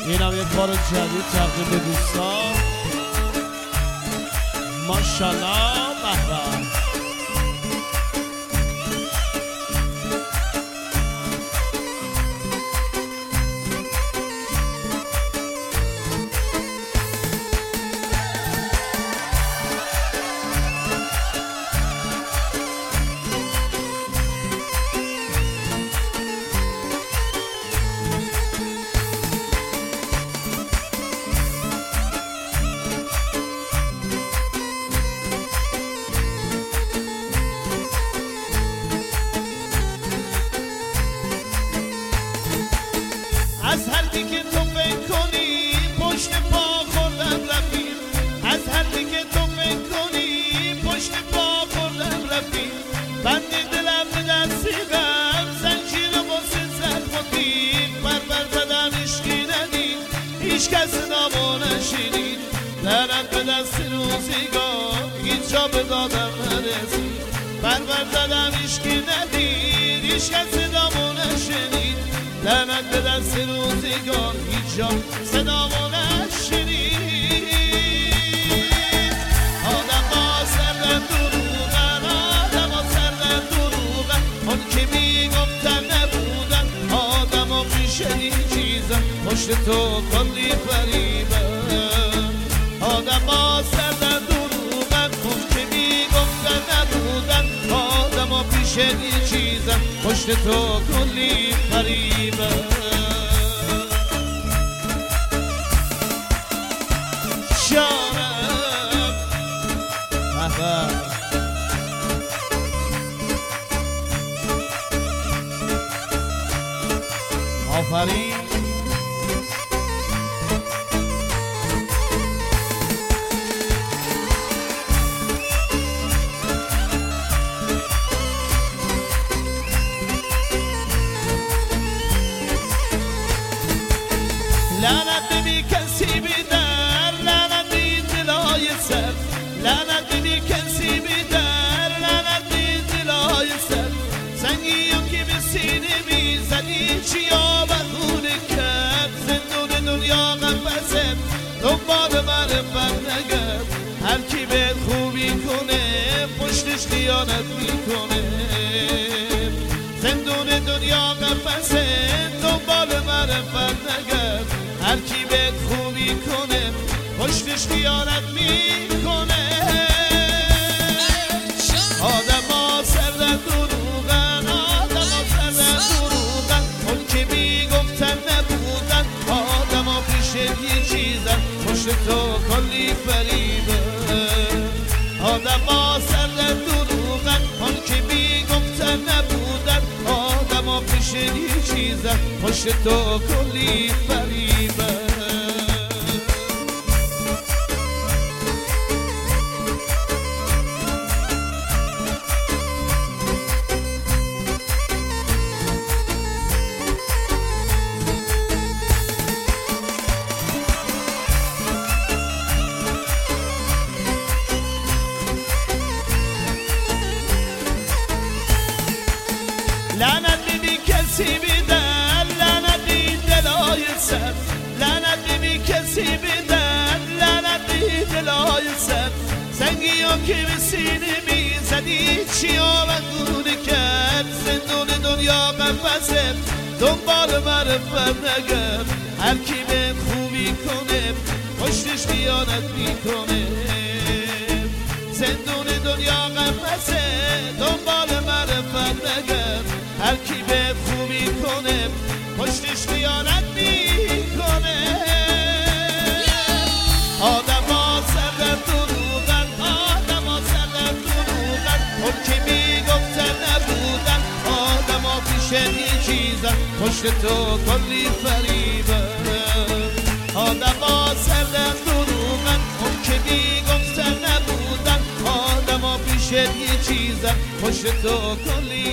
اینم یک بار جدید تقدیم به دوستان. ماشاءالله. به از هر دی که تو فکر کنی پشت پا خوردم رفتیم، از هر دی که تو فکر کنی پشت پا خوردم رفتیم. بند دلم به دستیدم زنجیر واسه زخم و تیغ، بر زدم عشقی ندید هیچ کس نامو نشنید. لعنت به دست روزگار هیچ جا به دادم نرسید. بر زدم عشقی ندید هیچ کس نامو نشنید. لعنت به دست روزگار هیچ جا صدامو نشنید. آدم ها سردن دروغن، آدم ها سردن دروغن، اون که میگفتن نبودن. آدم ها پیش این چیزن پشت تو کلی فریبن. آدم ها سردن دروغن، اون که میگفتن نبودن. آدم ها پیش این چیزن پشت تو کلی فریبن. شانم آفرین. لعنت بی کسی بیدر، لعنت بی دلای سر، لعنت بی کسی بیدر، لعنت بی دلای سر. سنگیم که به سینه میزنی چیا بخونه کرد. زندون دنیا قفصت دنبال معرفت نگرد. هر کی به خوبی کنه پشتش خیانت میکنه. زندون دنیا قفصت دنبال معرفت نگرد. هر کی به خوبی کنه پشتش خیانت میکنه. آدم ها سردن دروغن، آدم ها سردن دروغن، اون که میگفتن نبودن. آدم ها پیش یه چیزن پشت تو کلی فریبن. آدم ها سردن دروغن، اون که میگفتن نبودن. آدم ها پیش یه چیزن پشت تو کلی فریبن. لعنت بی کسی بیدر، لعنت بی دلای سر، لعنت بی کسی بیدر، لعنت بی دلای سر. سنگی ها که به سینه میزدی چیا بخونه کرد. زندون دنیا قفصت دنبال معرفت نگرد. هر کی به خوبی کنه پشتش خیانت میکنه. زندون دنیا قفصت دنبال معرفت نگرد. هر کی به خوبی کنه پشتش خیانت میکنه. آدم ها سردن دروغن، آدم ها سردن دروغن، اون که میگفتن نبودن. آدم ها پیش یه چیزن پشت تو کلی فریبن. آدم ها سردن دروغن، اون که میگفتن نبودن. آدم ها پیش یه چیزن پشت تو کلی